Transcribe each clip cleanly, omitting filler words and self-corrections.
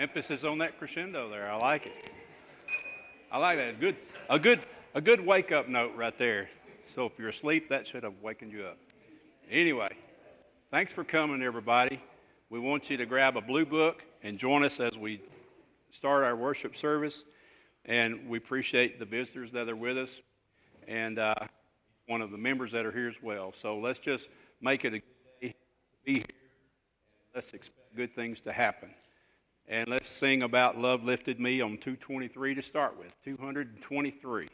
Emphasis on that crescendo there. I like it. I like that. A good wake-up note right there. So if you're asleep, that should have wakened you up. Anyway, thanks for coming, everybody. We want you to grab a blue book and join us as we start our worship service. And we appreciate the visitors that are with us and one of the members that are here as well. So let's just make it a good day to be here. Let's expect good things to happen. And let's sing about Love Lifted Me on 223 to start with, 223.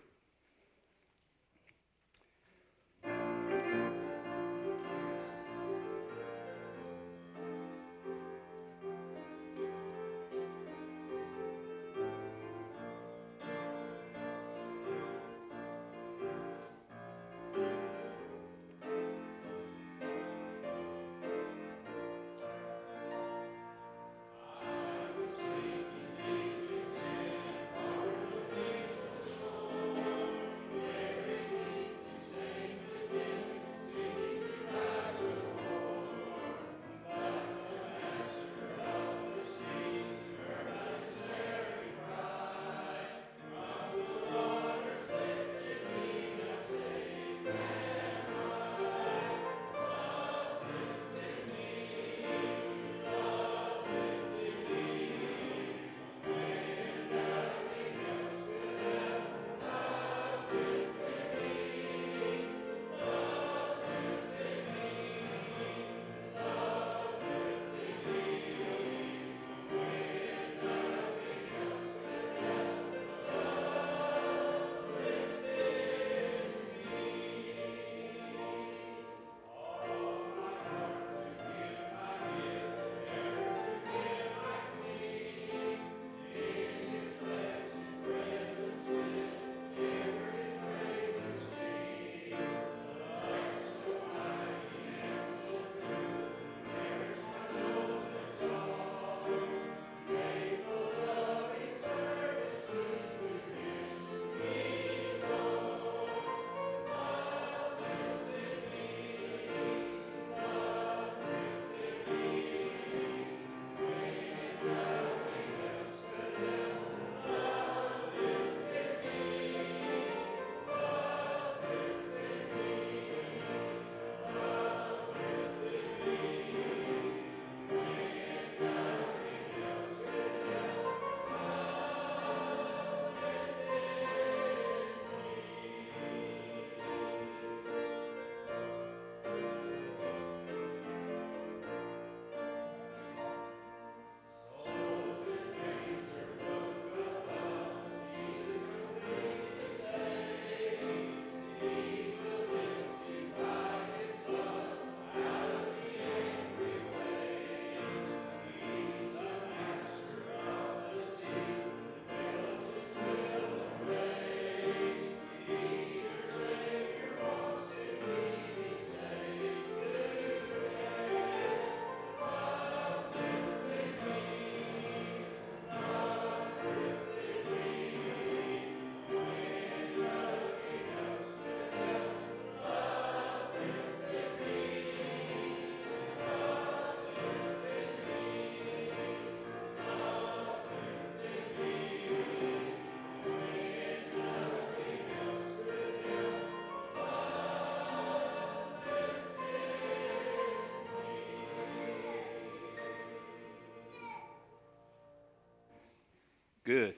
Good.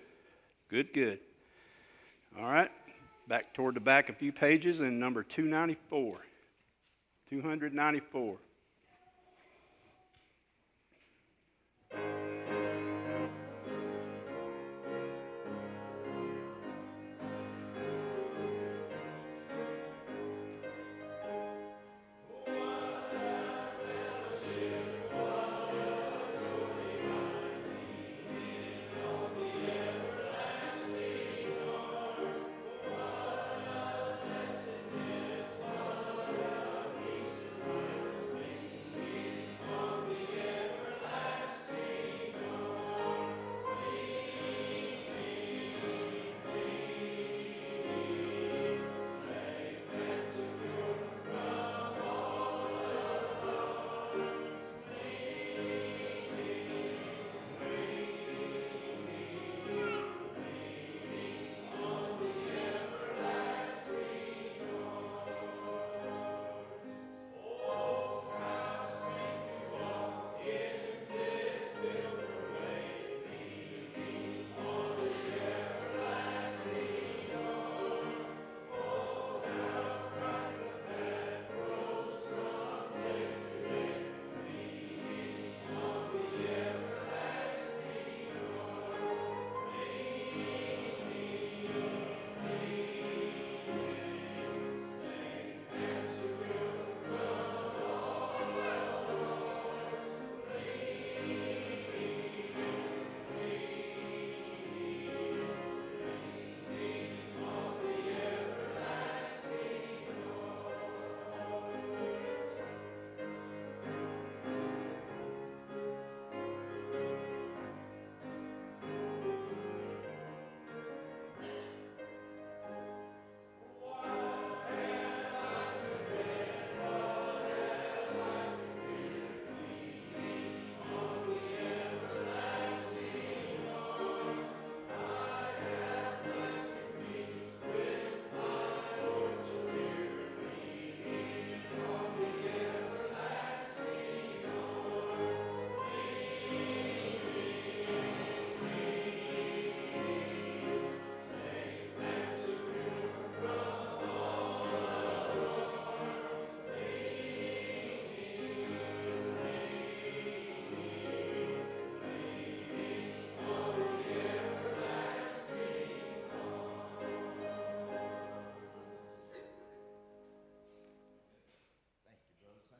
Good. All right. Back toward the back a few pages and number 294. 294.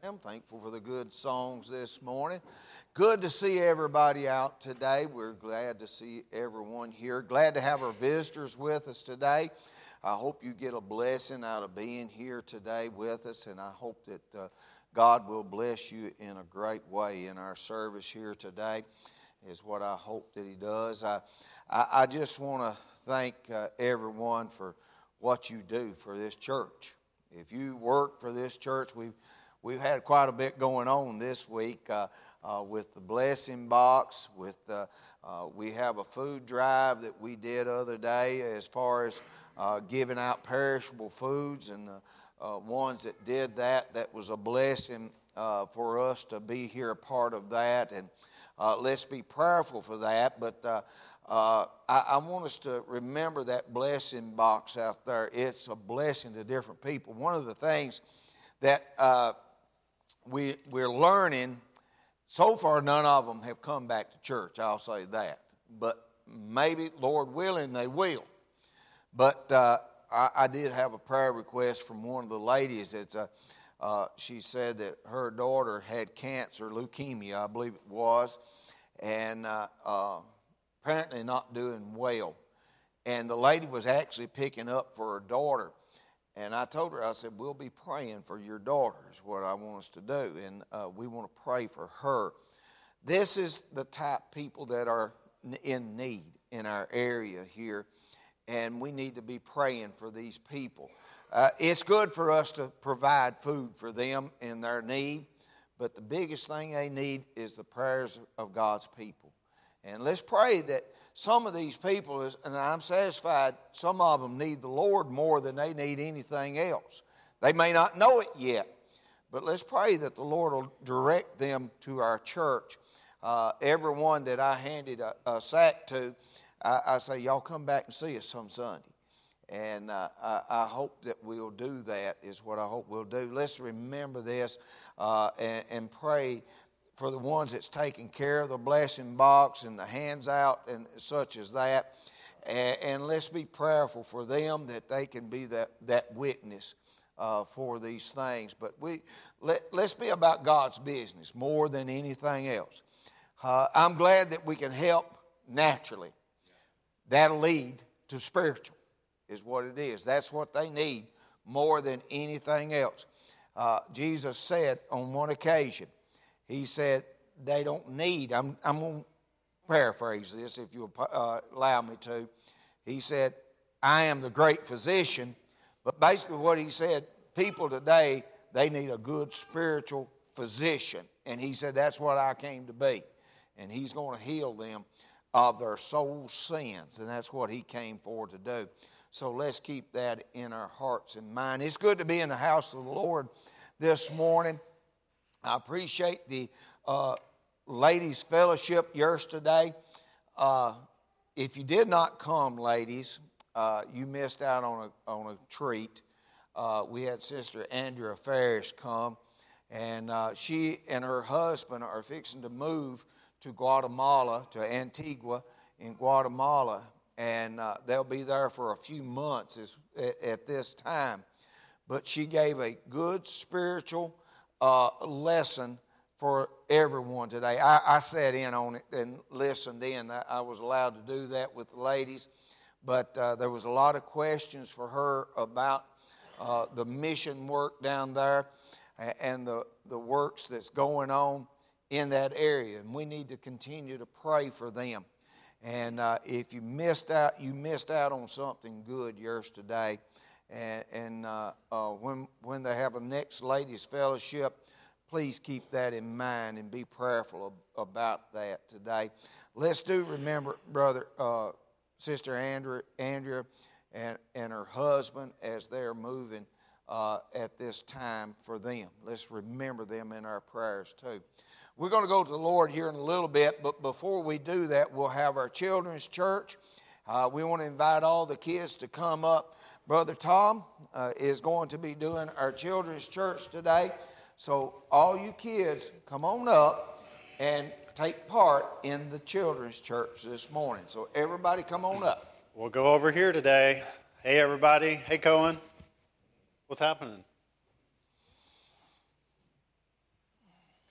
I'm thankful for the good songs this morning. Good to see everybody out today. We're glad to see everyone here. Glad to have our visitors with us today. I hope you get a blessing out of being here today with us, and I hope that God will bless you in a great way in our service here today, is what I hope that He does. I just want to thank everyone for what you do for this church. If you work for this church, we've had quite a bit going on this week with the blessing box. We have a food drive that we did the other day as far as giving out perishable foods, and the ones that did that was a blessing for us to be here a part of that. And let's be prayerful for that. But I want us to remember that blessing box out there. It's a blessing to different people. One of the things that we're learning, so far none of them have come back to church, I'll say that. But maybe, Lord willing, they will. But I did have a prayer request from one of the ladies. She said that her daughter had cancer, leukemia, I believe it was, and apparently not doing well. And the lady was actually picking up for her daughter. And I told her, I said, we'll be praying for your daughter is what I want us to do. And we want to pray for her. This is the type of people that are in need in our area here. And we need to be praying for these people. It's good for us to provide food for them in their need. But the biggest thing they need is the prayers of God's people. And let's pray that some of these people, and I'm satisfied, some of them need the Lord more than they need anything else. They may not know it yet, but let's pray that the Lord will direct them to our church. Everyone that I handed a sack to, I say, y'all come back and see us some Sunday. And I hope that we'll do that, is what I hope we'll do. Let's remember this and pray for the ones that's taking care of the blessing box and the hands out and such as that. And let's be prayerful for them that they can be that witness for these things. But let's be about God's business more than anything else. I'm glad that we can help naturally. That'll lead to spiritual, is what it is. That's what they need more than anything else. Jesus said on one occasion, He said, they don't need, I'm going to paraphrase this if you'll allow me to. He said, I am the great physician. But basically what He said, people today, they need a good spiritual physician. And He said, that's what I came to be. And He's going to heal them of their soul sins. And that's what He came for to do. So let's keep that in our hearts and mind. It's good to be in the house of the Lord this morning. I appreciate the ladies' fellowship yesterday. If you did not come, ladies, you missed out on a treat. We had Sister Andrea Ferris come, and she and her husband are fixing to move to Guatemala, to Antigua in Guatemala, and they'll be there for a few months at this time. But she gave a good spiritual lesson for everyone today. I sat in on it and listened in. I was allowed to do that with the ladies, but there was a lot of questions for her about the mission work down there and the works that's going on in that area, and we need to continue to pray for them. And if you missed out on something good yesterday. And when they have a next ladies' fellowship, please keep that in mind and be prayerful about that today. Let's remember, Sister Andrea and her husband as they're moving at this time for them. Let's remember them in our prayers too. We're going to go to the Lord here in a little bit, but before we do that, we'll have our children's church. We want to invite all the kids to come up. Brother Tom is going to be doing our children's church today. So all you kids, come on up and take part in the children's church this morning. So everybody come on up. We'll go over here today. Hey, everybody. Hey, Cohen. What's happening?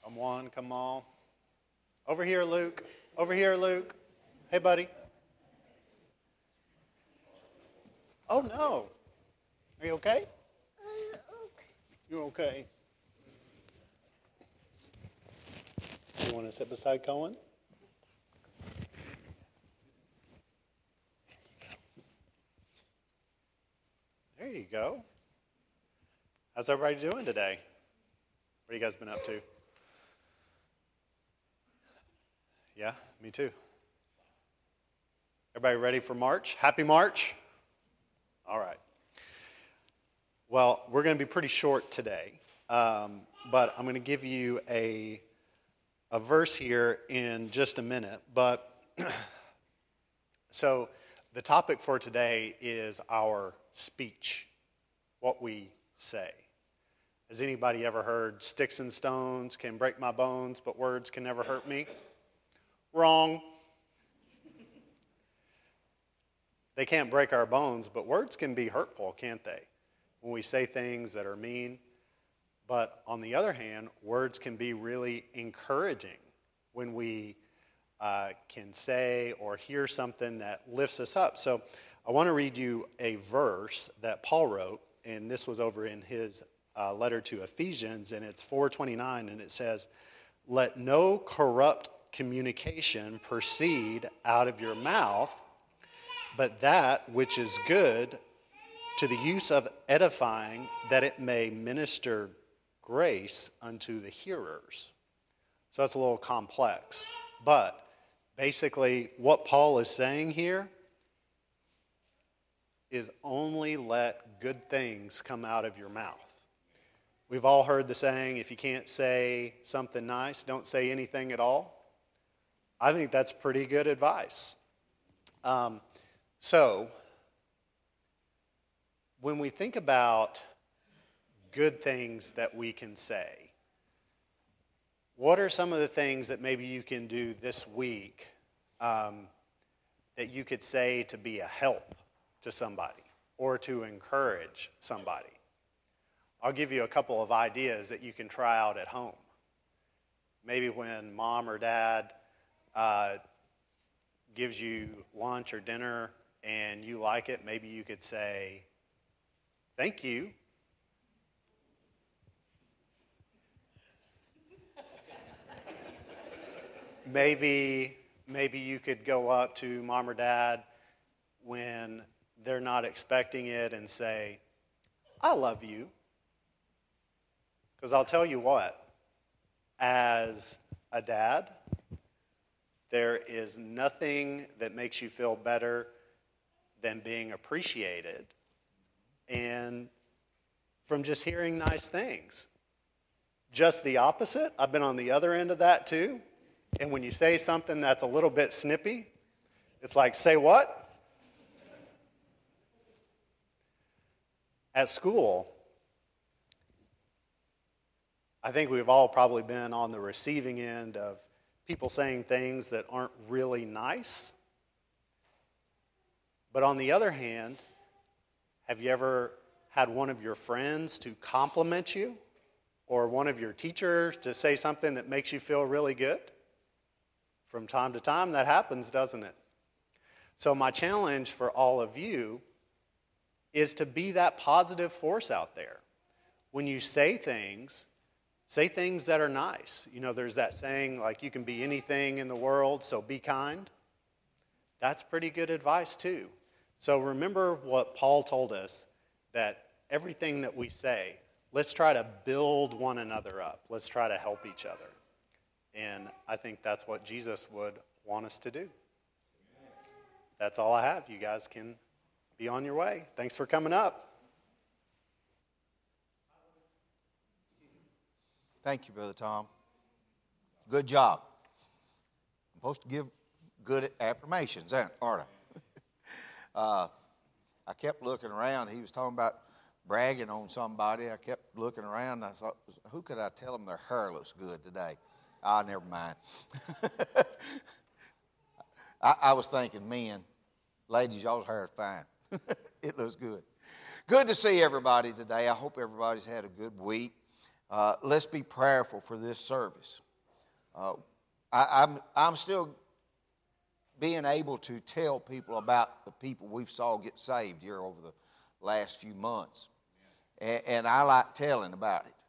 Come on, come on. Over here, Luke. Over here, Luke. Hey, buddy. Oh, no. Are you okay? You're okay. You want to sit beside Cohen? There you go. How's everybody doing today? What have you guys been up to? Yeah, me too. Everybody ready for March? Happy March? All right. Well, we're going to be pretty short today, but I'm going to give you a verse here in just a minute. But so the topic for today is our speech, what we say. Has anybody ever heard sticks and stones can break my bones, but words can never hurt me? Wrong. They can't break our bones, but words can be hurtful, can't they? When we say things that are mean. But on the other hand, words can be really encouraging when we can say or hear something that lifts us up. So I want to read you a verse that Paul wrote, and this was over in his letter to Ephesians, and it's 4:29, and it says, "Let no corrupt communication proceed out of your mouth, but that which is good to the use of edifying, that it may minister grace unto the hearers." So that's a little complex. But basically what Paul is saying here is only let good things come out of your mouth. We've all heard the saying, if you can't say something nice, don't say anything at all. I think that's pretty good advice. So when we think about good things that we can say, what are some of the things that maybe you can do this week that you could say to be a help to somebody or to encourage somebody? I'll give you a couple of ideas that you can try out at home. Maybe when mom or dad gives you lunch or dinner and you like it, maybe you could say, "Thank you." Maybe you could go up to mom or dad when they're not expecting it and say, "I love you." Because I'll tell you what, as a dad, there is nothing that makes you feel better than being appreciated and from just hearing nice things. Just the opposite, I've been on the other end of that too. And when you say something that's a little bit snippy, it's like, say what? At school, I think we've all probably been on the receiving end of people saying things that aren't really nice. But on the other hand, have you ever had one of your friends to compliment you or one of your teachers to say something that makes you feel really good? From time to time, that happens, doesn't it? So my challenge for all of you is to be that positive force out there. When you say things that are nice. You know, there's that saying, like, you can be anything in the world, so be kind. That's pretty good advice, too. So remember what Paul told us, that everything that we say, let's try to build one another up. Let's try to help each other. And I think that's what Jesus would want us to do. That's all I have. You guys can be on your way. Thanks for coming up. Thank you, Brother Tom. Good job. I'm supposed to give good affirmations, aren't I? I kept looking around. He was talking about bragging on somebody. I kept looking around, and I thought, who could I tell them their hair looks good today? Never mind. I was thinking, men, ladies, y'all's hair is fine. It looks good. Good to see everybody today. I hope everybody's had a good week. Let's be prayerful for this service. I'm still being able to tell people about the people we've saw get saved here over the last few months. And I like telling about it.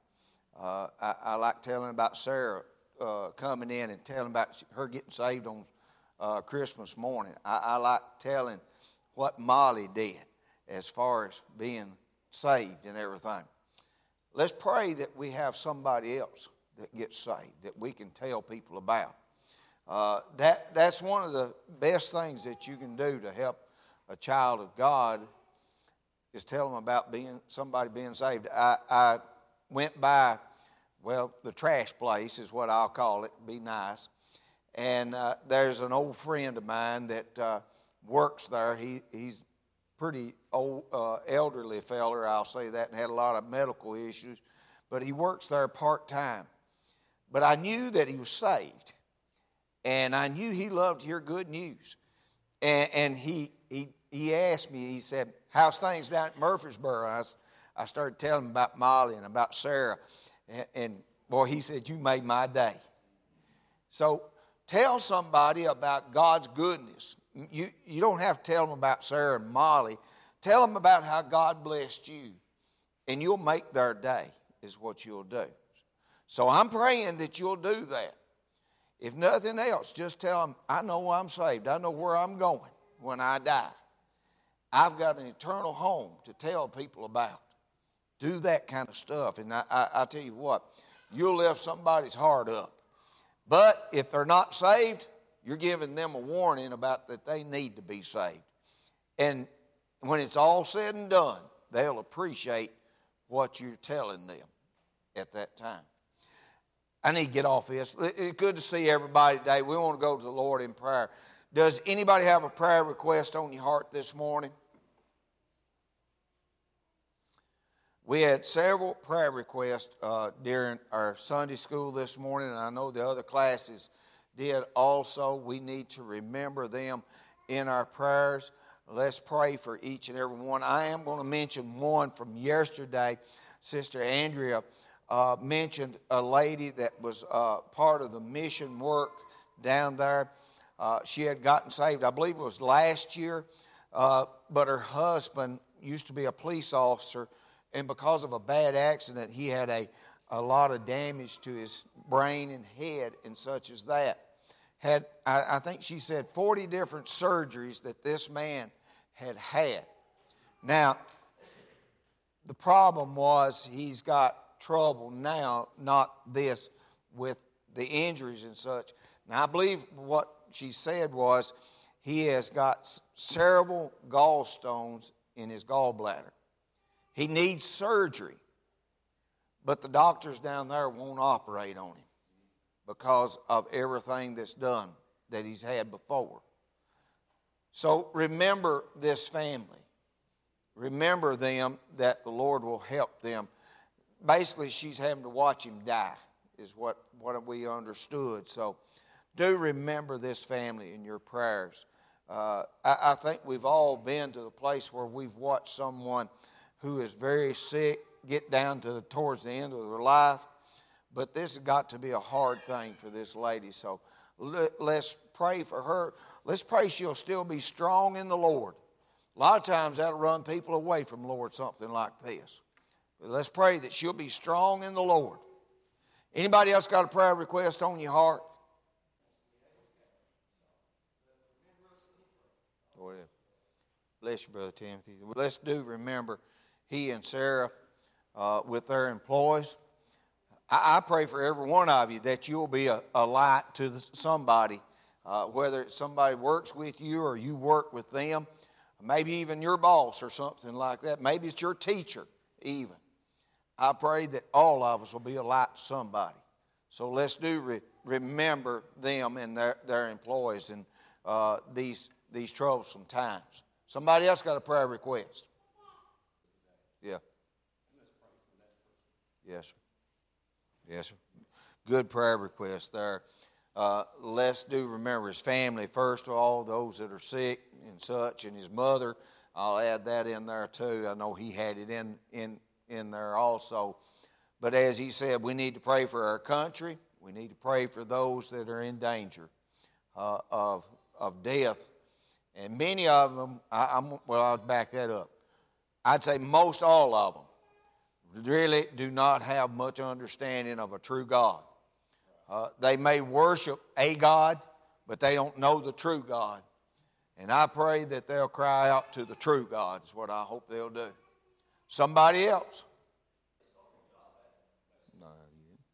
I like telling about Sarah coming in and telling about her getting saved on Christmas morning. I like telling what Molly did as far as being saved and everything. Let's pray that we have somebody else that gets saved that we can tell people about. That's one of the best things that you can do to help a child of God is tell them about somebody being saved. I went by, well, the trash place is what I'll call it, be nice. And there's an old friend of mine that works there. He's pretty old, elderly feller, I'll say that, and had a lot of medical issues. But he works there part-time. But I knew that he was saved. And I knew he loved to hear good news. And he asked me, he said, how's things down at Murfreesboro? I started telling him about Molly and about Sarah. And boy, he said, you made my day. So tell somebody about God's goodness. You don't have to tell them about Sarah and Molly. Tell them about how God blessed you. And you'll make their day is what you'll do. So I'm praying that you'll do that. If nothing else, just tell them, I know I'm saved. I know where I'm going when I die. I've got an eternal home to tell people about. Do that kind of stuff. And I tell you what, you'll lift somebody's heart up. But if they're not saved, you're giving them a warning about that they need to be saved. And when it's all said and done, they'll appreciate what you're telling them at that time. I need to get off this. It's good to see everybody today. We want to go to the Lord in prayer. Does anybody have a prayer request on your heart this morning? We had several prayer requests during our Sunday school this morning, and I know the other classes did also. We need to remember them in our prayers. Let's pray for each and every one. I am going to mention one from yesterday. Sister Andrea mentioned a lady that was part of the mission work down there. She had gotten saved, I believe it was last year, but her husband used to be a police officer, and because of a bad accident, he had a lot of damage to his brain and head and such as that. Had, I think she said, 40 different surgeries that this man had. Now, the problem was he's got trouble now, not this, with the injuries and such. Now, I believe what she said was he has got several gallstones in his gallbladder. He needs surgery, but the doctors down there won't operate on him because of everything that's done that he's had before. So remember this family. Remember them, that the Lord will help them. Basically, she's having to watch him die is what we understood. So do remember this family in your prayers. I think we've all been to the place where we've watched someone who is very sick get down to towards the end of their life. But this has got to be a hard thing for this lady. So let's pray for her. Let's pray she'll still be strong in the Lord. A lot of times that'll run people away from the Lord, something like this. But let's pray that she'll be strong in the Lord. Anybody else got a prayer request on your heart? Go ahead. Bless you, Brother Timothy. Let's do remember he and Sarah with their employees. I pray for every one of you that you'll be a light to somebody, whether it's somebody works with you or you work with them, maybe even your boss or something like that. Maybe it's your teacher even. I pray that all of us will be a light to somebody. So let's do remember them and their employees in these troublesome times. Somebody else got a prayer request? Yeah. Yes, sir. Yes, sir. Good prayer request there. Let's do remember his family first of all, those that are sick and such, and his mother. I'll add that in there too. I know he had it in there also. But as he said, we need to pray for our country. We need to pray for those that are in danger of death. And many of them, I'll back that up. I'd say most all of them really do not have much understanding of a true God. They may worship a God, but they don't know the true God. And I pray that they'll cry out to the true God is what I hope they'll do. Somebody else? No, you didn't.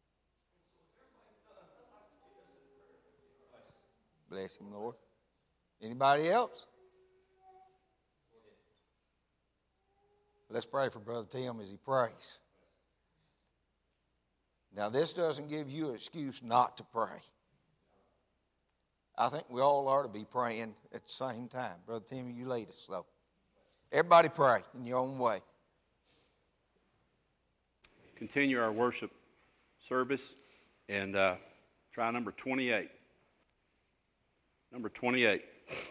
Bless him, Lord. Anybody else? Let's pray for Brother Tim as he prays. Now, this doesn't give you an excuse not to pray. I think we all ought to be praying at the same time. Brother Tim, you lead us, though. Everybody pray in your own way. Continue our worship service and try number 28. Number 28.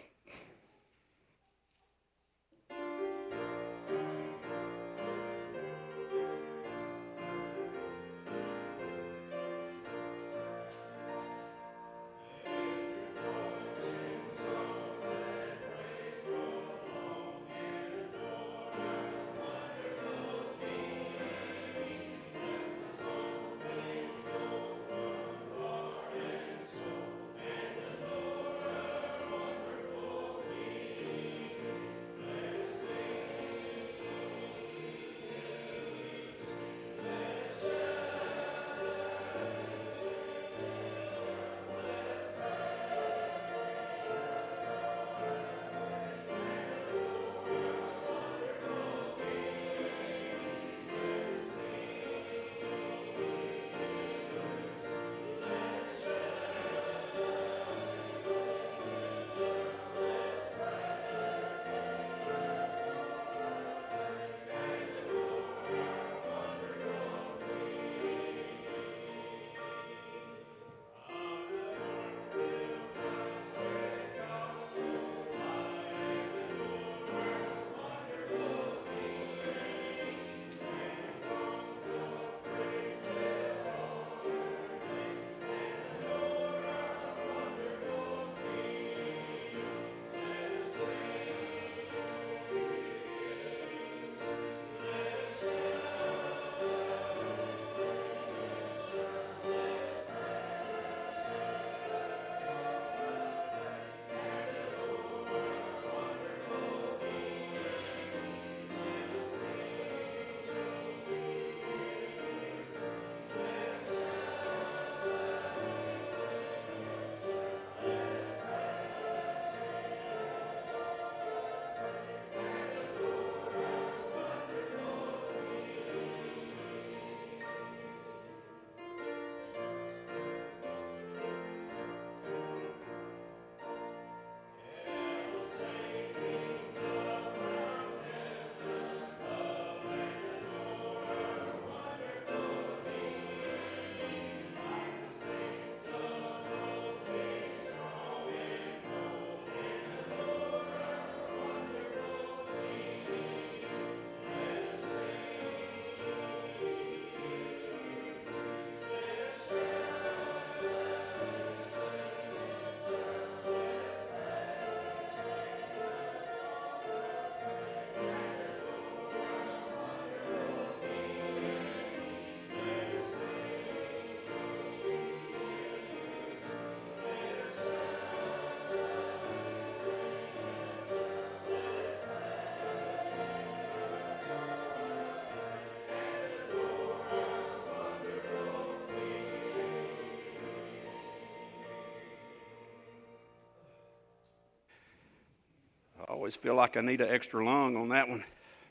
I always feel like I need an extra lung on that one.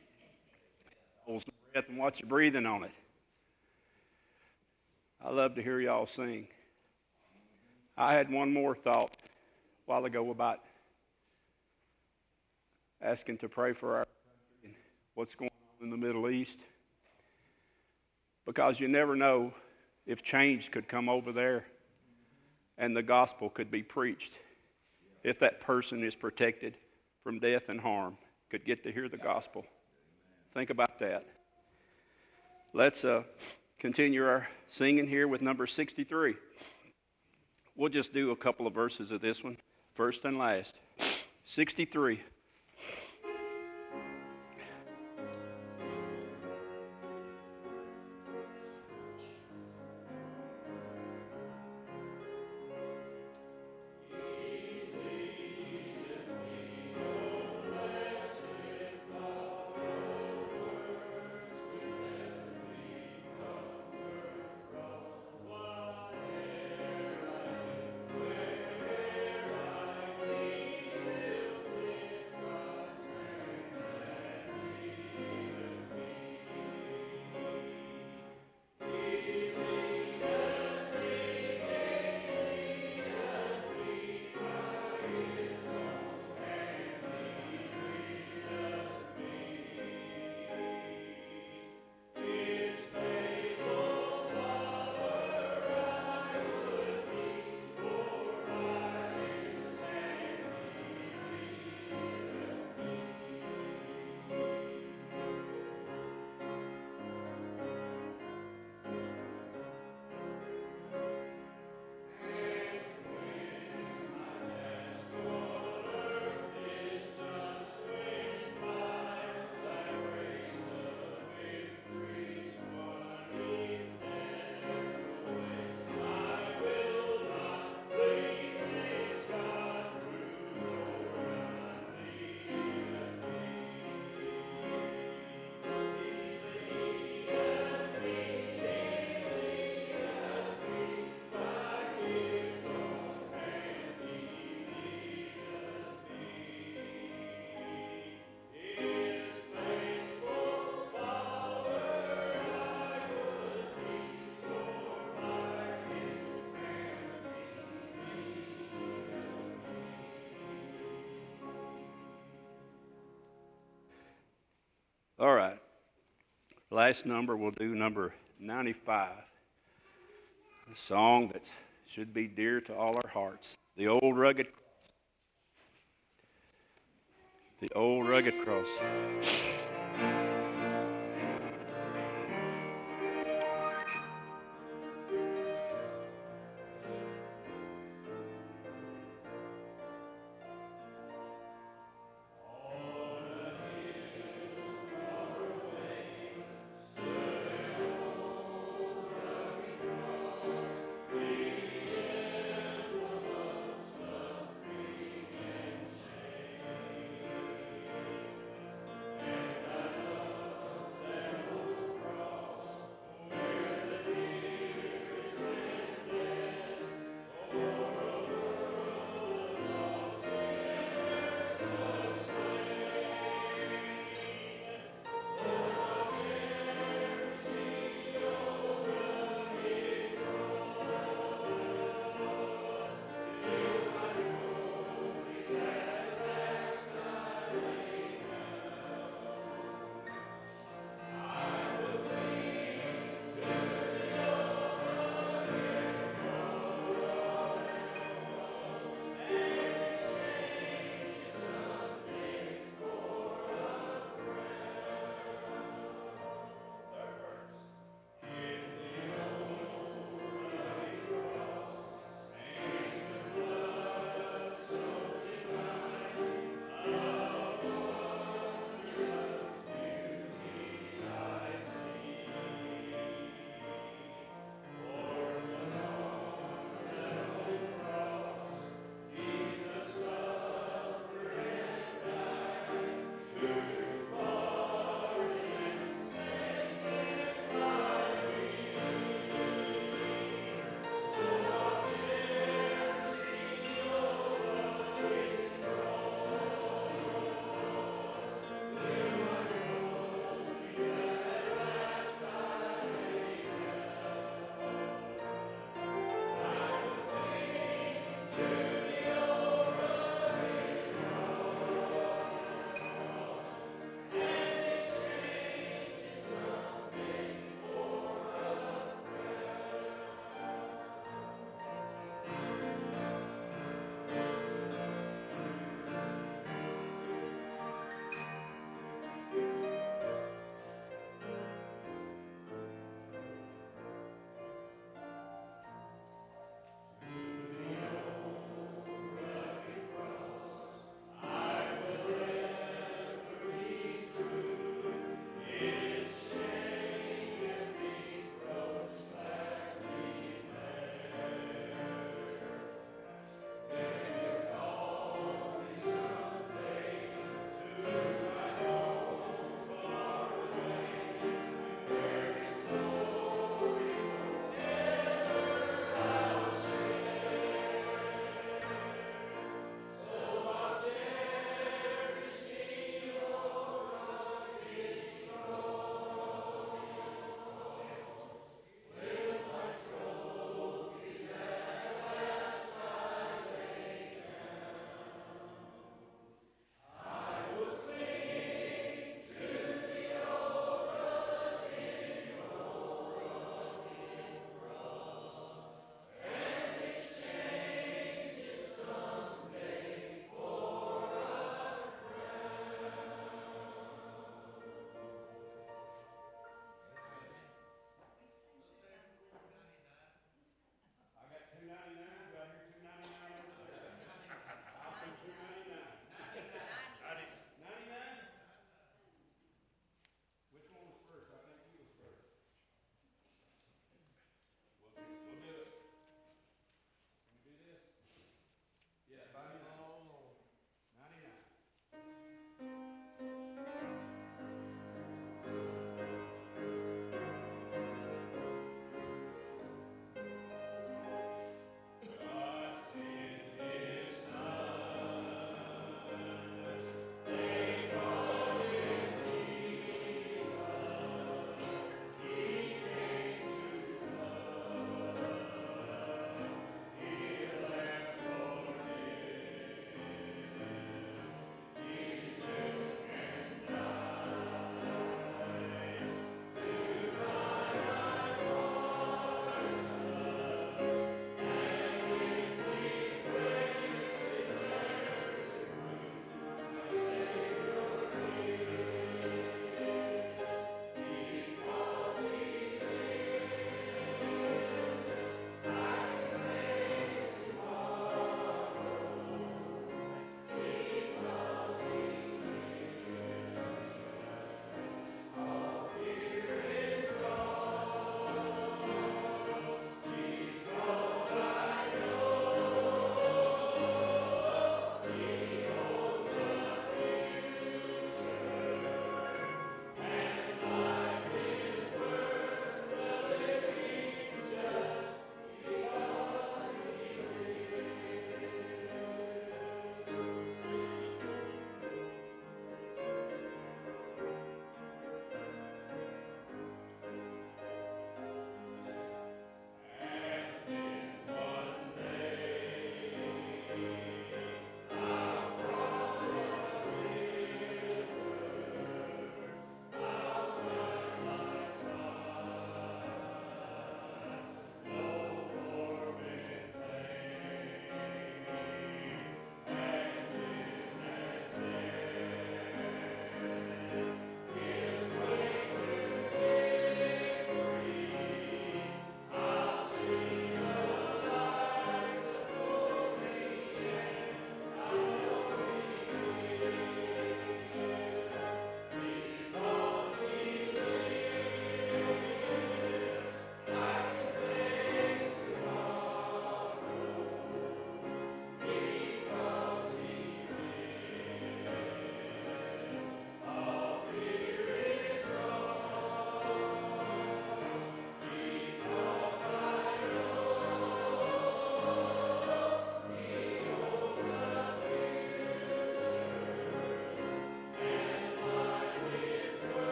Hold some breath and watch your breathing on it. I love to hear y'all sing. I had one more thought a while ago about asking to pray for our country and what's going on in the Middle East. Because you never know if change could come over there and the gospel could be preached. If that person is protected from death and harm, could get to hear the gospel. Think about that. Let's continue our singing here with number 63. We'll just do a couple of verses of this one, first and last. 63. All right. Last number, we'll do number 95. A song that should be dear to all our hearts. The old rugged cross.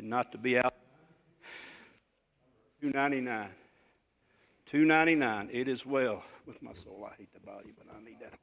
not to be out. $2.99. $2.99. It is well with my soul. I hate to bother you, but I need that.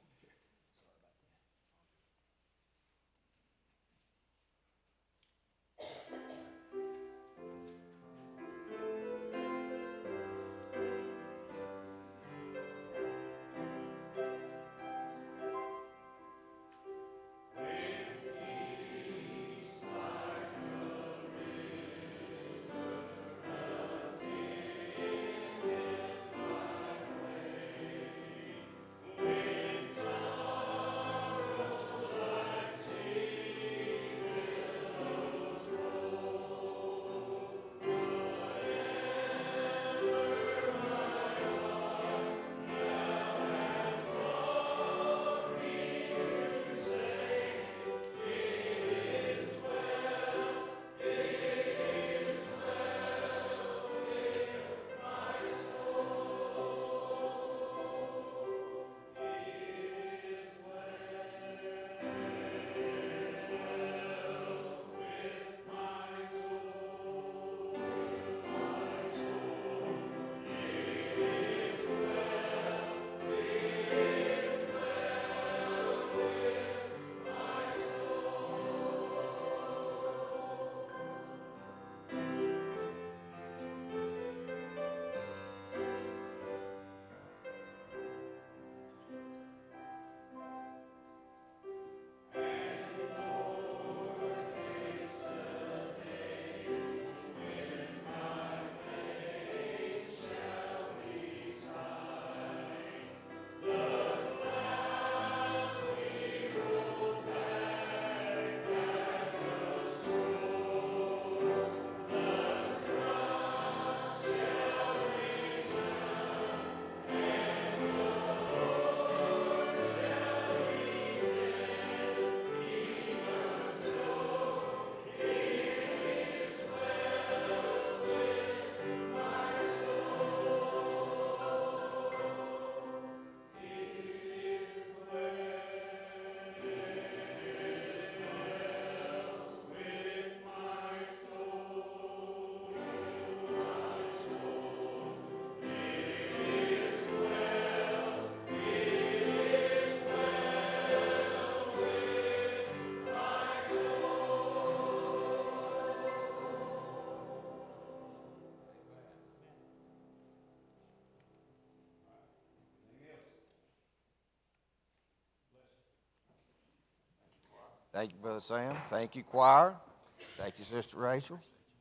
Thank you, Brother Sam. Thank you, choir. Thank you, Sister Rachel.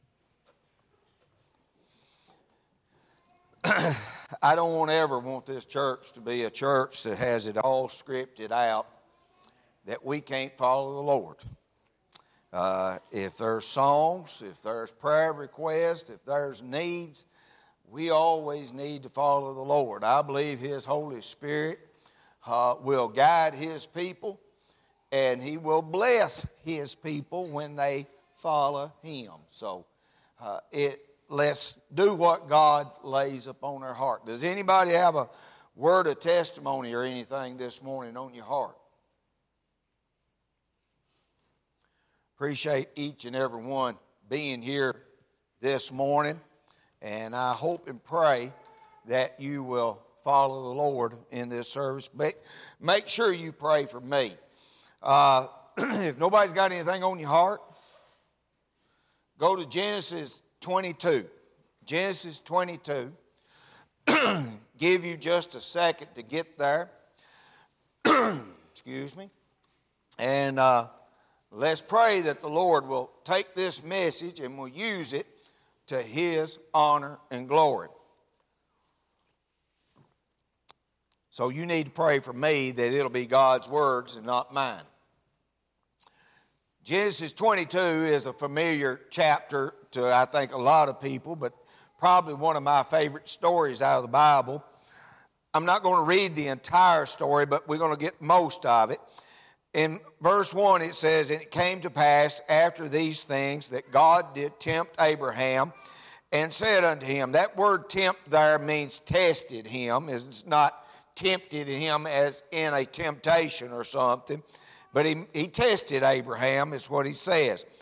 I don't ever want this church to be a church that has it all scripted out, that we can't follow the Lord. If there's songs, if there's prayer requests, if there's needs, we always need to follow the Lord. I believe His Holy Spirit will guide His people, and He will bless His people when they follow Him. So let's do what God lays upon our heart. Does anybody have a word of testimony or anything this morning on your heart? Appreciate each and every one being here this morning, and I hope and pray that you will follow the Lord in this service. But make sure you pray for me. If nobody's got anything on your heart, go to Genesis 22. Genesis 22. Give you just a second to get there. Excuse me. And let's pray that the Lord will take this message and will use it to His honor and glory. So you need to pray for me that it'll be God's words and not mine. Genesis 22 is a familiar chapter to, I think, a lot of people, but probably one of my favorite stories out of the Bible. I'm not going to read the entire story, but we're going to get most of it. In verse 1 it says, "And it came to pass after these things that God did tempt Abraham and said unto him," that word tempt there means tested him. It's not tempted him as in a temptation or something, but he tested Abraham is what he says.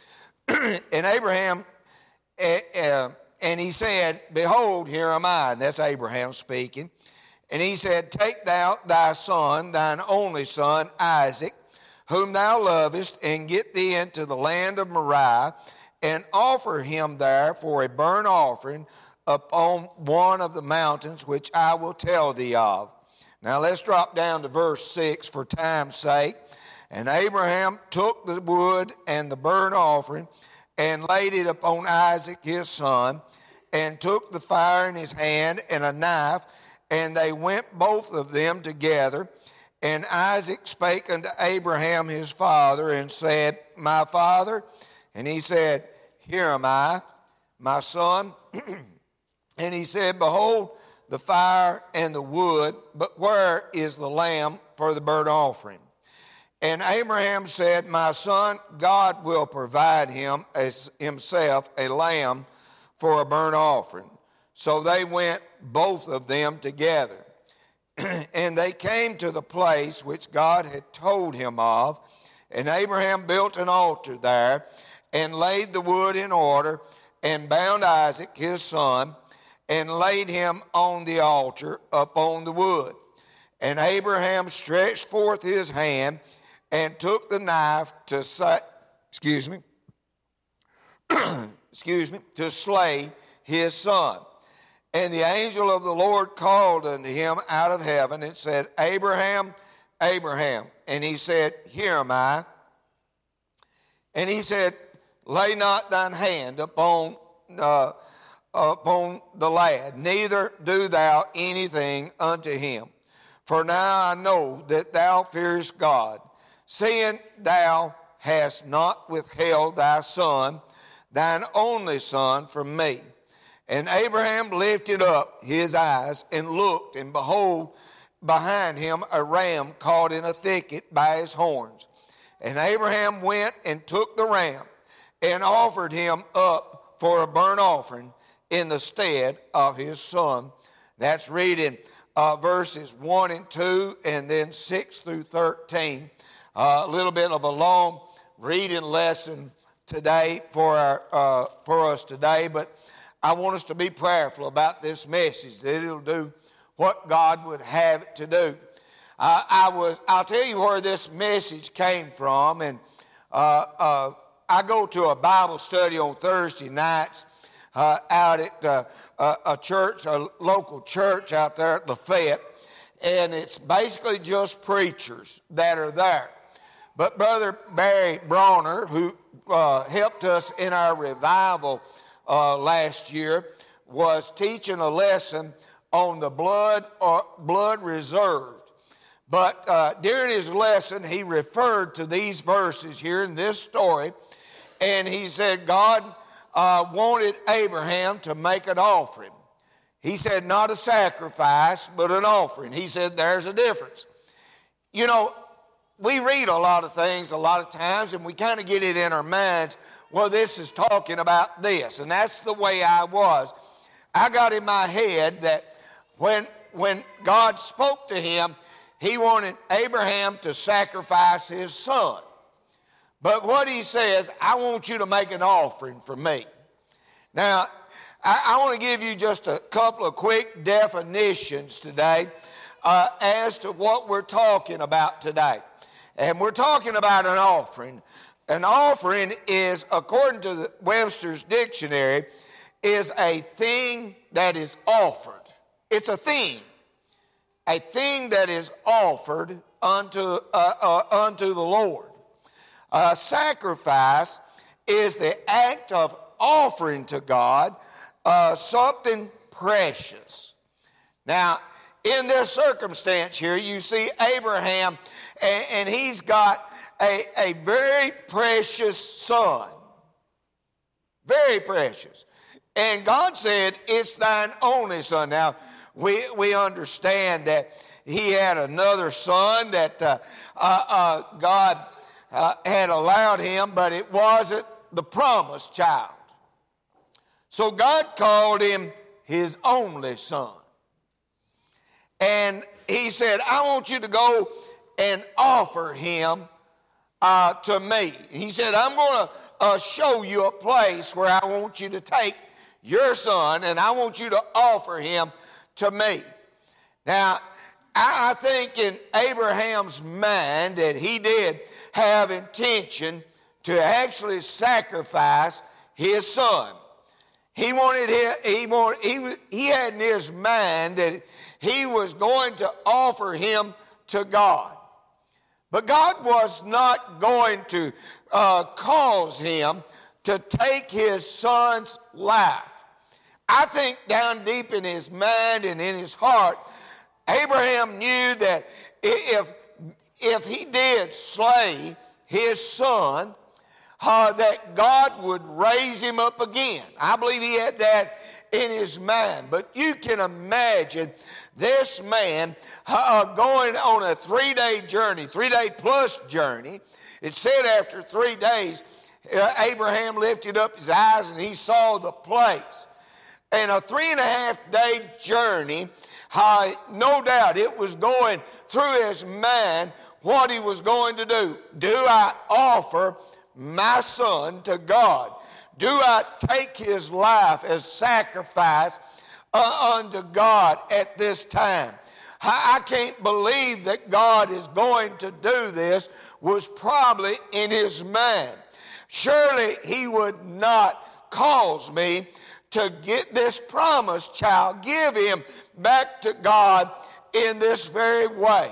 And Abraham, and he said, behold, here am I. And that's Abraham speaking. And he said, take thou thy son, thine only son, Isaac, whom thou lovest, and get thee into the land of Moriah, and offer him there for a burnt offering upon one of the mountains which I will tell thee of. Now let's drop down to verse 6 for time's sake. And Abraham took the wood and the burnt offering and laid it upon Isaac his son, and took the fire in his hand and a knife, and they went both of them together. And Isaac spake unto Abraham his father, and said, my father? And he said, here am I, my son. And he said, behold, the fire and the wood, but where is the lamb for the burnt offering? And Abraham said, my son, God will provide him as himself a lamb for a burnt offering. So they went both of them together. And they came to the place which God had told him of. And Abraham built an altar there, and laid the wood in order, and bound Isaac his son, and laid him on the altar upon the wood. And Abraham stretched forth his hand, and took the knife to to slay his son. And the angel of the Lord called unto him out of heaven, and said, Abraham, Abraham. And he said, here am I. And he said, lay not thine hand upon the lad, neither do thou anything unto him. For now I know that thou fearest God, seeing thou hast not withheld thy son, thine only son, from me. And Abraham lifted up his eyes and looked, and behold, behind him a ram caught in a thicket by his horns. And Abraham went and took the ram, and offered him up for a burnt offering in the stead of his son. That's reading verses 1 and 2, and then 6 through 13. A little bit of a long reading lesson today for us today, but I want us to be prayerful about this message, that it'll do what God would have it to do. I'll tell you where this message came from, and I go to a Bible study on Thursday nights out at a church, a local church out there at Lafayette, and it's basically just preachers that are there. But Brother Barry Bronner, who helped us in our revival last year, was teaching a lesson on the blood reserved. But during his lesson, he referred to these verses here in this story, and he said God wanted Abraham to make an offering. He said not a sacrifice, but an offering. He said there's a difference. You know, we read a lot of things a lot of times, and we kind of get it in our minds, well, this is talking about this, and that's the way I was. I got in my head that when God spoke to him, he wanted Abraham to sacrifice his son. But what he says, I want you to make an offering for me. Now, I want to give you just a couple of quick definitions today as to what we're talking about today. And we're talking about an offering. An offering is, according to the Webster's Dictionary, is a thing that is offered. It's a thing that is offered unto the Lord. Sacrifice is the act of offering to God something precious. Now, in this circumstance here, you see Abraham, and he's got a very precious son. Very precious. And God said, it's thine only son. Now, we understand that he had another son that God had allowed him, but it wasn't the promised child. So God called him his only son. And he said, I want you to go and offer him to me. He said, I'm going to show you a place where I want you to take your son, and I want you to offer him to me. Now, I think in Abraham's mind that he did have intention to actually sacrifice his son. He had in his mind that he was going to offer him to God. But God was not going to cause him to take his son's life. I think down deep in his mind and in his heart, Abraham knew that if he did slay his son, that God would raise him up again. I believe he had that in his mind. But you can imagine this man going on a 3-day journey, 3-day plus journey. It said after 3 days, Abraham lifted up his eyes and he saw the place. And a 3.5-day journey, no doubt it was going through his mind what he was going to do. Do I offer my son to God? Do I take his life as sacrifice unto God at this time? I can't believe that God is going to do this was probably in his mind. Surely he would not cause me to get this promised child, give him back to God in this very way.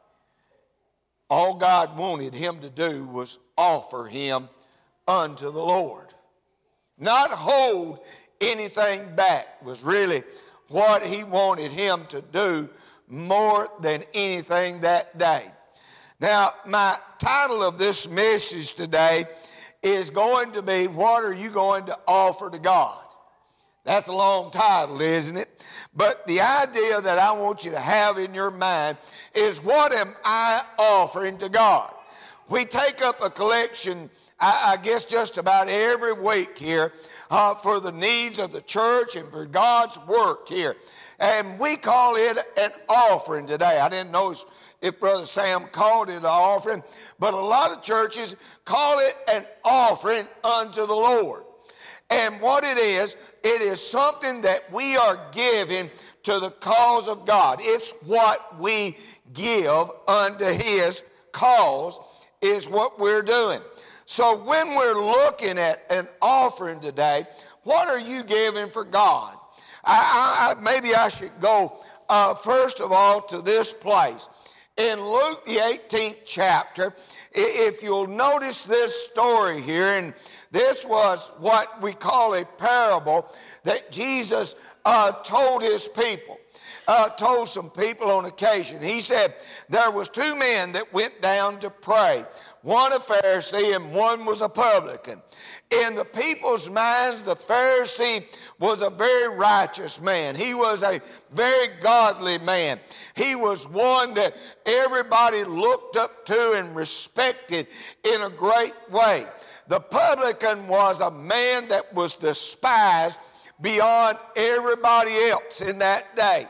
All God wanted him to do was offer him unto the Lord. Not hold anything back was really what he wanted him to do more than anything that day. Now, my title of this message today is going to be, what are you going to offer to God? That's a long title, isn't it? But the idea that I want you to have in your mind is, what am I offering to God? We take up a collection, I guess just about every week here, for the needs of the church and for God's work here. And we call it an offering today. I didn't know if Brother Sam called it an offering, but a lot of churches call it an offering unto the Lord. And what it is something that we are giving to the cause of God. It's what we give unto his cause is what we're doing. So when we're looking at an offering today, what are you giving for God? Maybe I should go first of all to this place. In Luke the 18th chapter, if you'll notice this story here, and this was what we call a parable that Jesus told his people, told some people on occasion. He said there was 2 men that went down to pray, one a Pharisee and one was a publican. In the people's minds, the Pharisee was a very righteous man. He was a very godly man. He was one that everybody looked up to and respected in a great way. The publican was a man that was despised beyond everybody else in that day.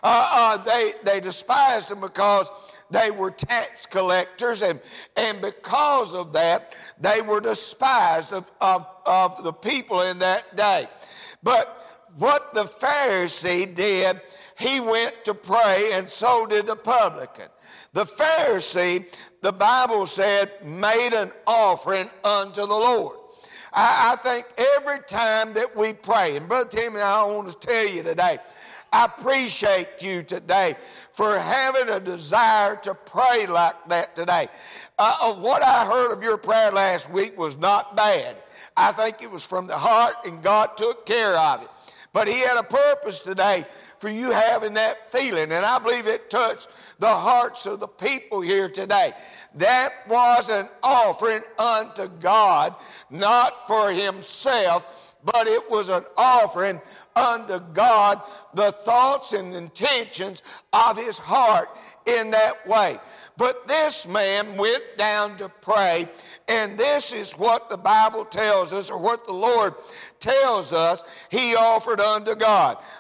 They despised him because they were tax collectors, and because of that, they were despised of the people in that day. But what the Pharisee did, he went to pray, and so did the publican. The Pharisee, the Bible said, made an offering unto the Lord. I think every time that we pray, and Brother Timmy, I want to tell you today, I appreciate you today for having a desire to pray like that today. What I heard of your prayer last week was not bad. I think it was from the heart, and God took care of it. But he had a purpose today for you having that feeling, and I believe it touched the hearts of the people here today. That was an offering unto God, not for himself, but it was an offering unto God, the thoughts and intentions of his heart in that way. But this man went down to pray, and this is what the Bible tells us, or what the Lord tells us he offered unto God.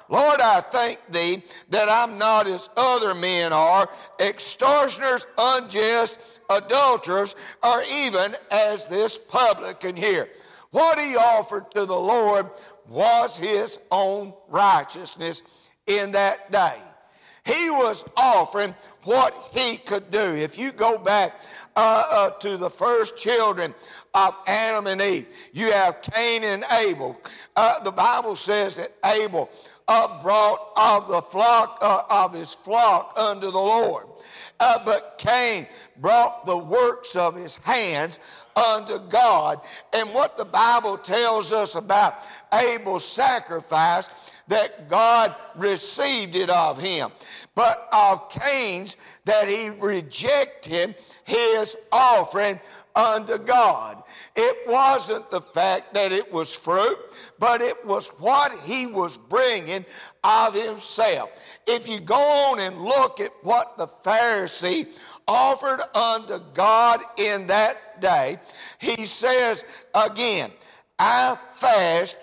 Lord, I thank thee that I'm not as other men are, extortioners, unjust, adulterers, or even as this publican here. What he offered to the Lord was his own righteousness in that day. He was offering what he could do. If you go back to the first children of Adam and Eve, you have Cain and Abel. The Bible says that Abel brought of the flock of his flock unto the Lord. But Cain brought the works of his hands unto God. And what the Bible tells us about Abel's sacrifice, that God received it of him. But of Cain's, that he rejected his offering unto God. It wasn't the fact that it was fruit, but it was what he was bringing of himself. If you go on and look at what the Pharisee offered unto God in that day, he says again, I fast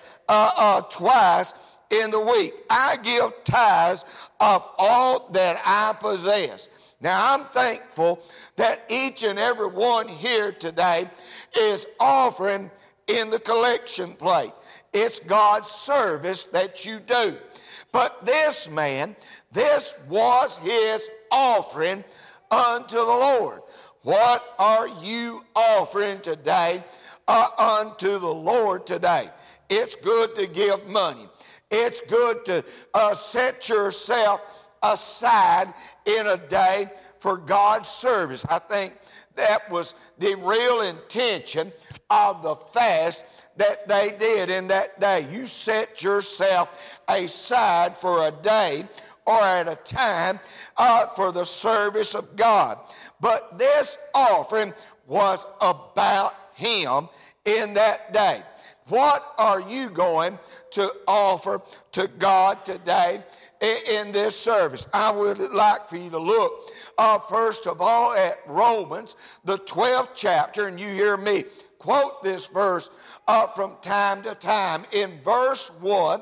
twice in the week. I give tithes of all that I possess. Now, I'm thankful that each and every one here today is offering in the collection plate. It's God's service that you do. But this man, this was his offering unto the Lord. What are you offering today unto the Lord today? It's good to give money. It's good to set yourself aside in a day for God's service. I think that was the real intention of the fast that they did in that day. You set yourself aside for a day or at a time for the service of God. But this offering was about him in that day. What are you going to offer to God today in this service? I would like for you to look first of all at Romans, the 12th chapter, and you hear me quote this verse from time to time. In verse 1,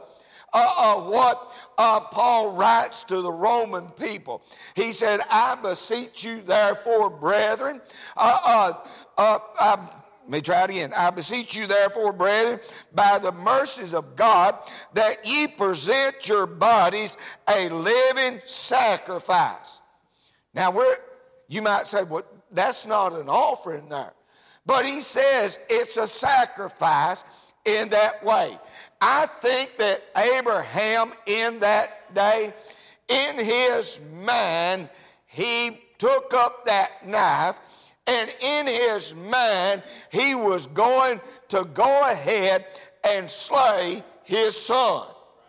what Paul writes to the Roman people. He said, I beseech you therefore, brethren, let me try it again. I beseech you therefore, brethren, by the mercies of God, that ye present your bodies a living sacrifice. Now, you might say, well, that's not an offering there. But he says it's a sacrifice in that way. I think that Abraham in that day, in his mind, he took up that knife, and in his mind, he was going to go ahead and slay his son.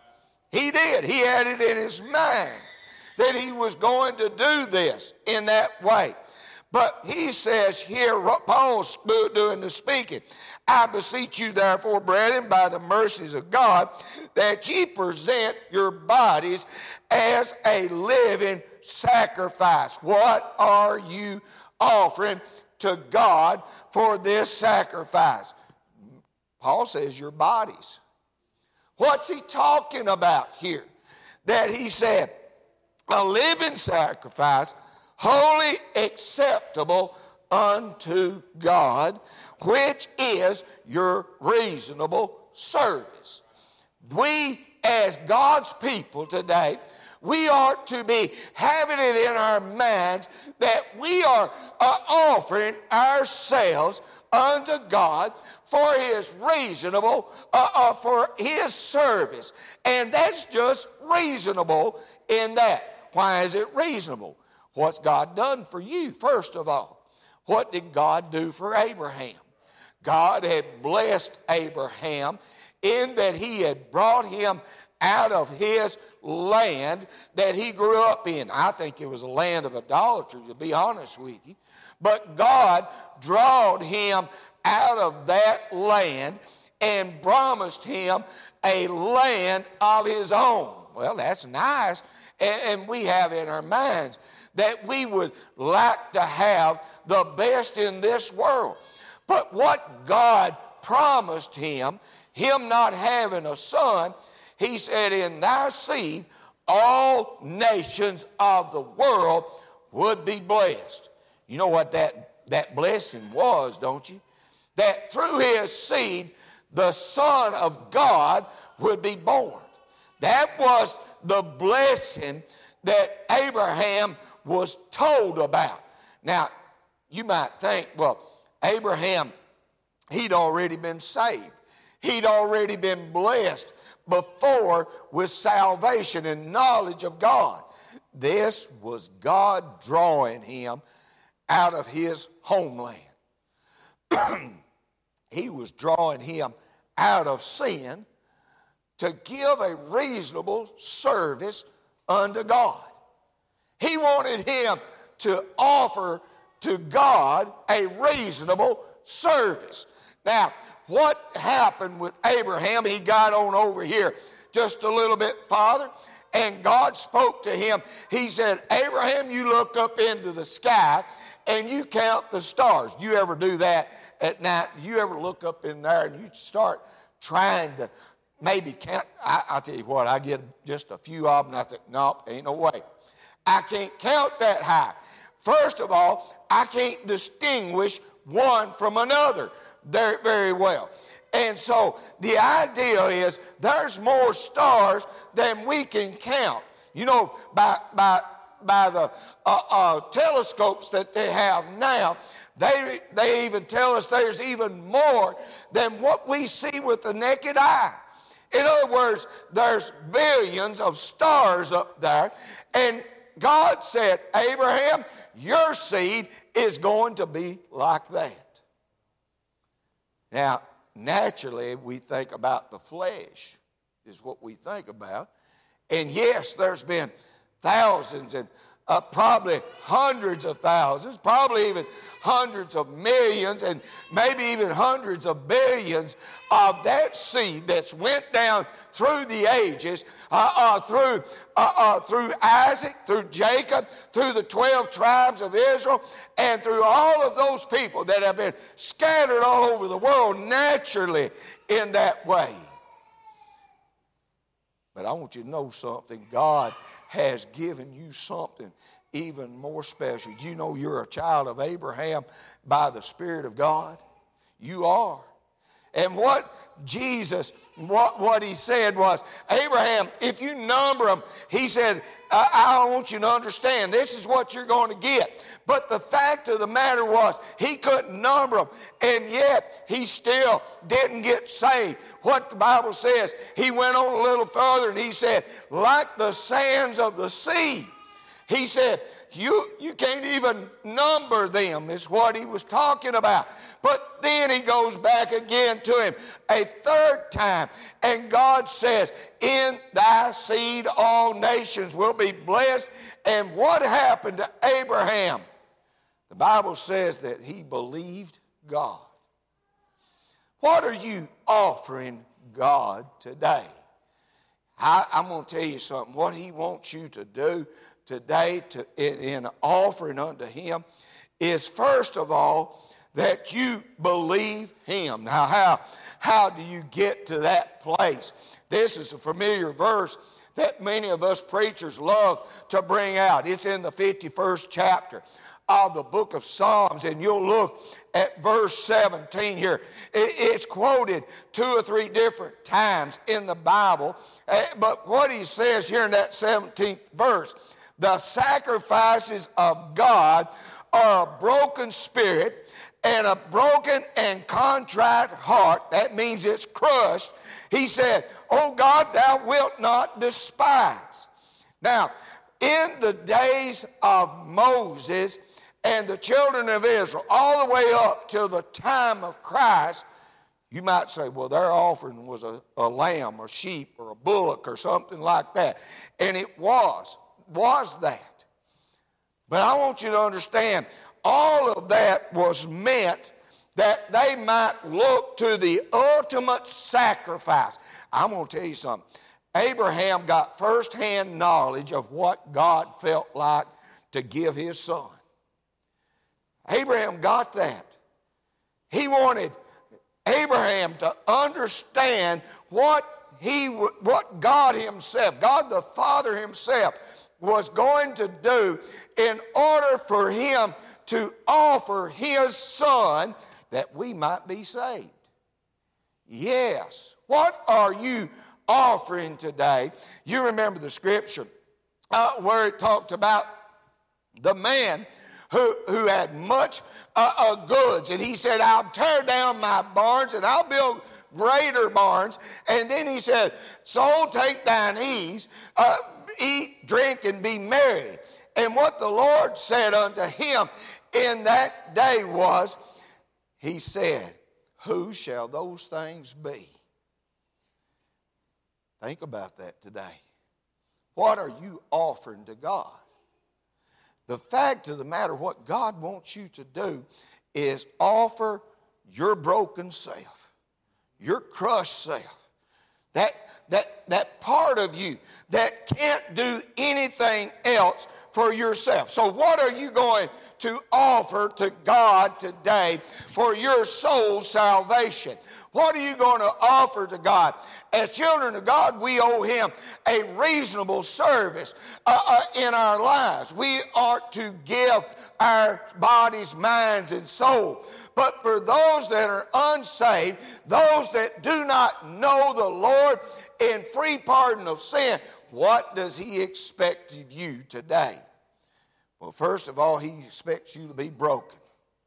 He did. He had it in his mind that he was going to do this in that way. But he says here, Paul's doing the speaking, I beseech you therefore, brethren, by the mercies of God, that ye present your bodies as a living sacrifice. What are you offering to God for this sacrifice? Paul says your bodies. What's he talking about here? That he said, a living sacrifice, wholly acceptable unto God, which is your reasonable service. We, as God's people today, we are to be having it in our minds that we are offering ourselves unto God for his reasonable, for his service. And that's just reasonable in that. Why is it reasonable? What's God done for you, first of all? What did God do for Abraham? God had blessed Abraham in that he had brought him out of his land that he grew up in. I think it was a land of idolatry, to be honest with you. But God drawed him out of that land and promised him a land of his own. Well, that's nice. And we have in our minds that we would like to have the best in this world. But what God promised him not having a son, He said, in thy seed, all nations of the world would be blessed. You know what that blessing was, don't you? That through his seed, the Son of God would be born. That was the blessing that Abraham was told about. Now, you might think, well, Abraham, he'd already been saved. He'd already been blessed before with salvation and knowledge of God. This was God drawing him out of his homeland. He was drawing him out of sin to give a reasonable service unto God. He wanted him to offer to God a reasonable service. Now, what happened with Abraham? He got on over here just a little bit farther, and God spoke to him. He said, Abraham, you look up into the sky and you count the stars. Do you ever do that at night? Do you ever look up in there and you start trying to maybe count? I'll tell you what, I get just a few of them and I think, nope, ain't no way. I can't count that high. First of all, I can't distinguish one from another very, very well. And so the idea is there's more stars than we can count. You know, by the telescopes that they have now, they even tell us there's even more than what we see with the naked eye. In other words, there's billions of stars up there, and God said, Abraham, your seed is going to be like that. Now, naturally, we think about the flesh is what we think about. And yes, there's been thousands and probably hundreds of thousands, probably even hundreds of millions, and maybe even hundreds of billions of that seed that's went down through the ages, through Isaac, through Jacob, through the 12 tribes of Israel, and through all of those people that have been scattered all over the world naturally in that way. But I want you to know something. God has given you something even more special. Do you know you're a child of Abraham by the Spirit of God? You are. And what Jesus, what he said was, Abraham, if you number them, he said, I want you to understand, this is what you're going to get. But the fact of the matter was, he couldn't number them, and yet he still didn't get saved. What the Bible says, he went on a little further and he said, like the sands of the sea. He said, you can't even number them, is what he was talking about. But then he goes back again to him a third time. And God says, in thy seed all nations will be blessed. And what happened to Abraham? The Bible says that he believed God. What are you offering God today? I'm going to tell you something. What he wants you to do today in offering unto him is, first of all, that you believe him. Now, how do you get to that place? This is a familiar verse that many of us preachers love to bring out. It's in the 51st chapter of the book of Psalms, and you'll look at verse 17 here. It's quoted 2 or 3 different times in the Bible, but what he says here in that 17th verse, the sacrifices of God are a broken spirit and a broken and contrite heart. That means it's crushed. He said, "O God, thou wilt not despise." Now, in the days of Moses and the children of Israel, all the way up till the time of Christ, you might say, well, their offering was a lamb or sheep or a bullock or something like that. And it was that. But I want you to understand, all of that was meant that they might look to the ultimate sacrifice. I'm going to tell you something. Abraham got firsthand knowledge of what God felt like to give his son. Abraham got that. He wanted Abraham to understand what what God himself, God the Father himself, was going to do in order for him to offer his Son that we might be saved. Yes. What are you offering today? You remember the scripture where it talked about the man who had much goods. And he said, I'll tear down my barns and I'll build greater barns. And then he said, soul, take thine ease, eat, drink, and be merry. And what the Lord said unto him in that day was, he said, who shall those things be? Think about that today. What are you offering to God? The fact of the matter, what God wants you to do is offer your broken self, your crushed self, that part of you that can't do anything else for yourself. So what are you going to offer to God today for your soul's salvation? What are you going to offer to God? As children of God, we owe him a reasonable service in our lives. We are to give our bodies, minds, and soul. But for those that are unsaved, those that do not know the Lord in free pardon of sin, what does he expect of you today? Well, first of all, he expects you to be broken.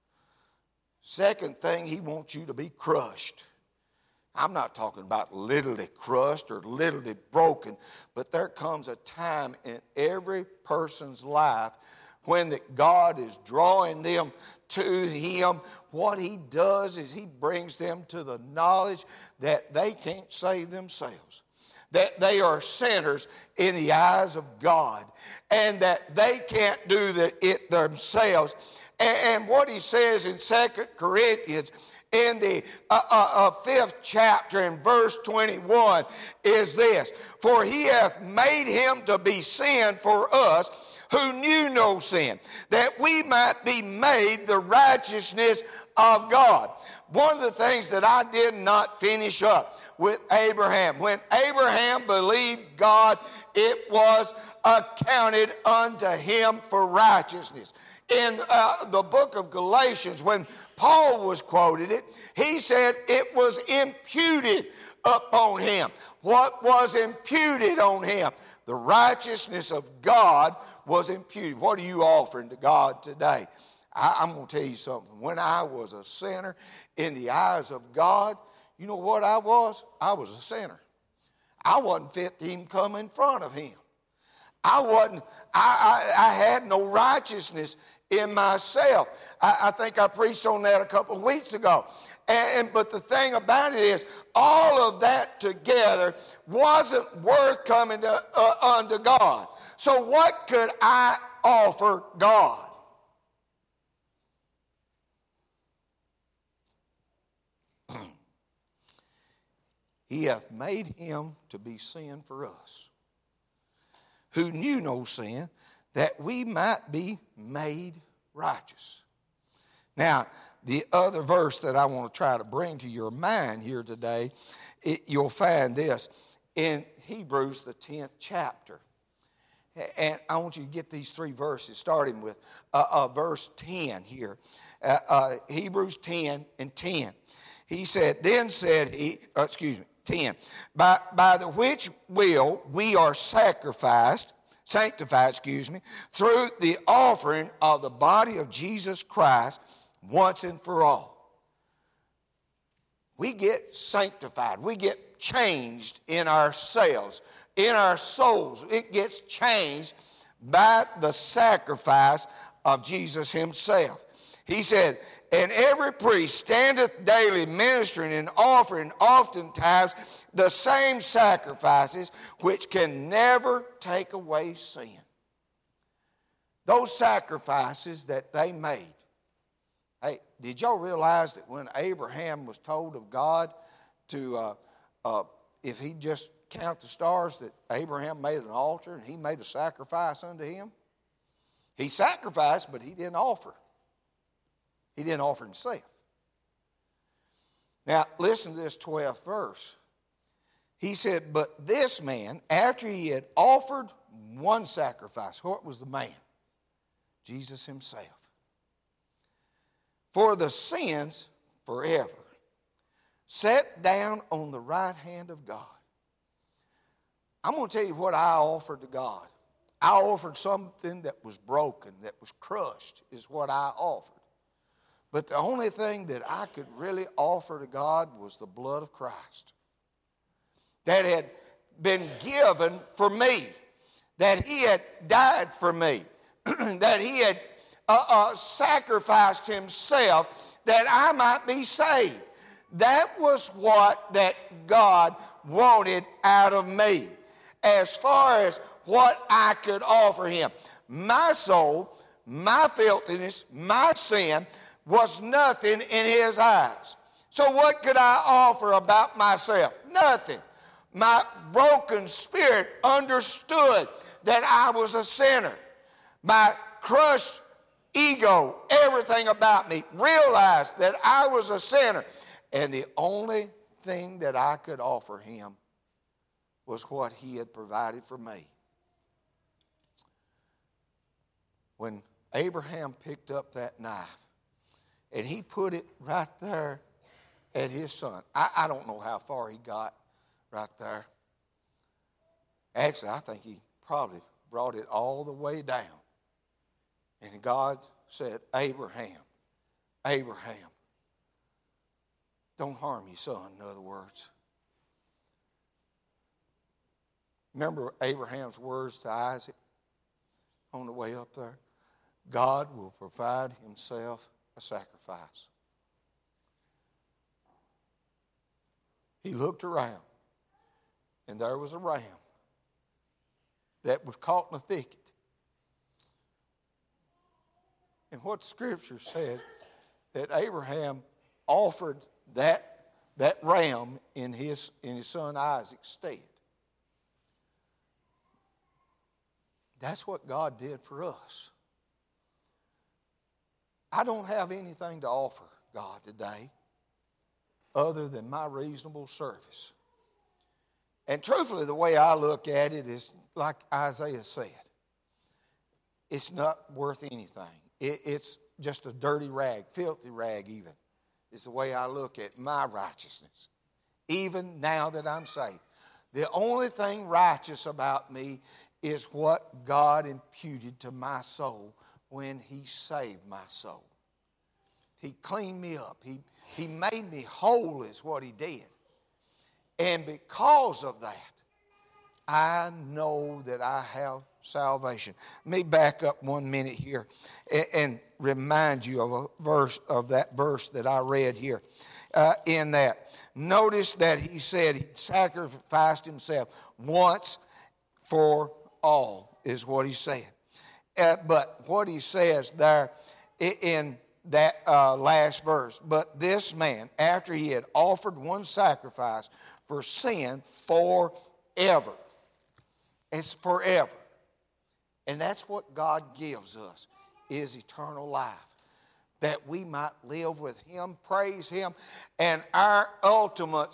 Second thing, he wants you to be crushed. I'm not talking about literally crushed or literally broken, but there comes a time in every person's life when that God is drawing them to him. What he does is he brings them to the knowledge that they can't save themselves, that they are sinners in the eyes of God, and that they can't do it themselves. And what he says in 2 Corinthians in the 5th chapter in verse 21 is this: for he hath made him to be sin for us who knew no sin, that we might be made the righteousness of God. One of the things that I did not finish up with Abraham, when Abraham believed God, it was accounted unto him for righteousness. In the book of Galatians, when Paul was quoted it, he said it was imputed upon him. What was imputed on him? The righteousness of God was imputed. What are you offering to God today? I'm going to tell you something. When I was a sinner in the eyes of God, you know what I was? I was a sinner. I wasn't fit to even come in front of him. I had no righteousness in myself. I think I preached on that a couple of weeks ago. But the thing about it is, all of that together wasn't worth coming unto God. So what could I offer God? He hath made him to be sin for us, who knew no sin, that we might be made righteous. Now, the other verse that I want to try to bring to your mind here today, you'll find this in Hebrews, the 10th chapter. And I want you to get these three verses, starting with verse 10 here. Hebrews 10 and 10. He said, 10. By the which will we are sanctified, through the offering of the body of Jesus Christ once and for all. We get sanctified. We get changed in ourselves, in our souls. It gets changed by the sacrifice of Jesus himself. He said, and every priest standeth daily ministering and offering oftentimes the same sacrifices which can never take away sin. Those sacrifices that they made. Hey, did y'all realize that when Abraham was told of God to, if he just count the stars, that Abraham made an altar and he made a sacrifice unto him? He sacrificed, but he didn't offer. He didn't offer himself. Now, listen to this 12th verse. He said, but this man, after he had offered one sacrifice, what was the man? Jesus himself. For the sins forever, sat down on the right hand of God. I'm going to tell you what I offered to God. I offered something that was broken, that was crushed, is what I offered. But the only thing that I could really offer to God was the blood of Christ that had been given for me, that he had died for me, that he had sacrificed himself that I might be saved. That was what that God wanted out of me as far as what I could offer him. My soul, my filthiness, my sin was nothing in his eyes. So what could I offer about myself? Nothing. My broken spirit understood that I was a sinner. My crushed ego, everything about me, realized that I was a sinner. And the only thing that I could offer him was what he had provided for me. When Abraham picked up that knife and he put it right there at his son, I don't know how far he got right there. Actually, I think he probably brought it all the way down. And God said, Abraham, Abraham, don't harm your son, in other words. Remember Abraham's words to Isaac on the way up there? God will provide himself a sacrifice. He looked around, and there was a ram that was caught in a thicket. And what Scripture said, that Abraham offered that ram in his son Isaac's stead. That's what God did for us. I don't have anything to offer God today other than my reasonable service. And truthfully, the way I look at it is like Isaiah said. It's not worth anything. It's just a dirty rag, filthy rag even, is the way I look at my righteousness, even now that I'm saved. The only thing righteous about me is what God imputed to my soul when he saved my soul. He cleaned me up. He made me whole is what he did. And because of that, I know that I have salvation. Let me back up 1 minute here and remind you of that verse that I read here. In that, notice that he said he sacrificed himself once for all, is what he said. But what he says there in that last verse, but this man, after he had offered one sacrifice for sin forever. It's forever. And that's what God gives us, is eternal life. That we might live with him, praise him, and our ultimate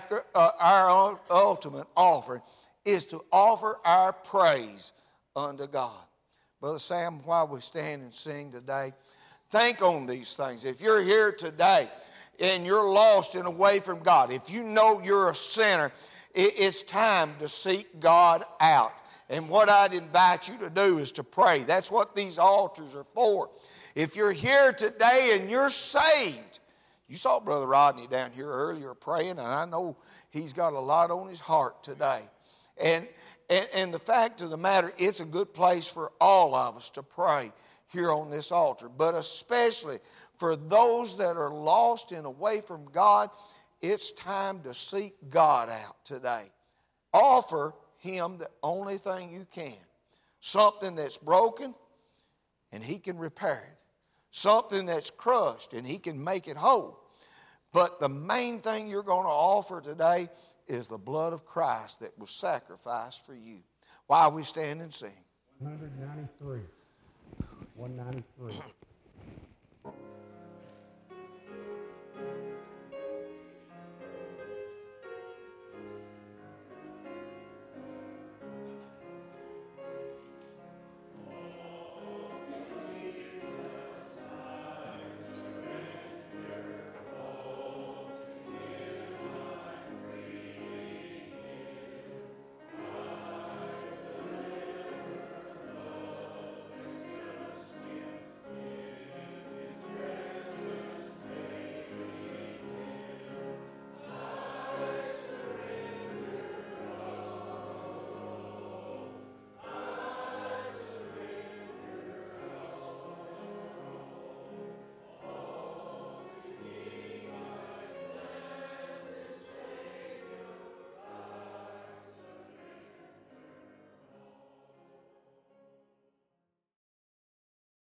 offering is to offer our praise unto God. Brother Sam, while we stand and sing today, think on these things. If you're here today and you're lost and away from God, if you know you're a sinner, it's time to seek God out. And what I'd invite you to do is to pray. That's what these altars are for. If you're here today and you're saved, you saw Brother Rodney down here earlier praying, and I know he's got a lot on his heart today. And the fact of the matter, it's a good place for all of us to pray here on this altar, but especially for those that are lost and away from God, it's time to seek God out today. Offer him the only thing you can. Something that's broken, and he can repair it. Something that's crushed, and he can make it whole. But the main thing you're going to offer today is the blood of Christ that was sacrificed for you. While we stand and sing. 193. 193.